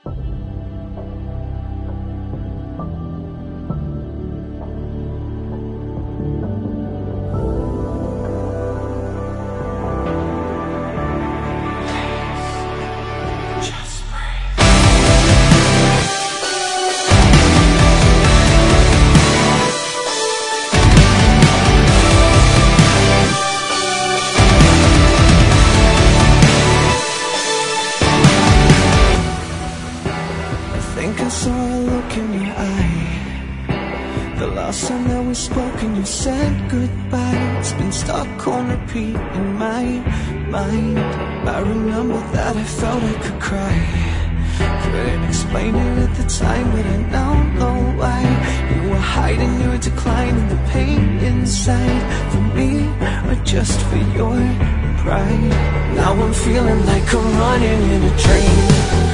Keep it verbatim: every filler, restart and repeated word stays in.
think I saw a look in your eye. The last time that we spoke and you said goodbye, it's been stuck on repeat in my mind. I remember that I felt I could cry. Couldn't explain it at the time, but I now know why. You were hiding your decline and the pain inside, for me or just for your pride. Now I'm feeling like I'm running in a dream.